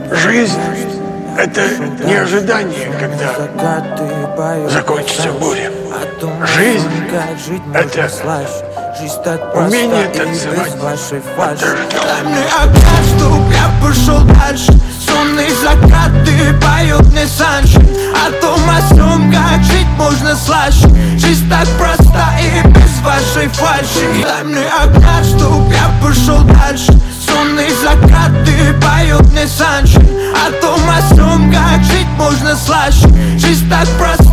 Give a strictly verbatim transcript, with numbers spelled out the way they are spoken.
Жизнь — это не ожидание, когда закончится буря. Жизнь — это умение танцевать под дождем. Дай мне огня, чтоб я пошел дальше. Сонные закаты поют мне саншин о том, о сём, как жить можно слаще. Жизнь так проста и без вашей фальши. Дай мне огня, чтоб я пошел дальше. Сонные закаты поют мне саншин о том, о сём, как жить можно слаще. Жизнь так проста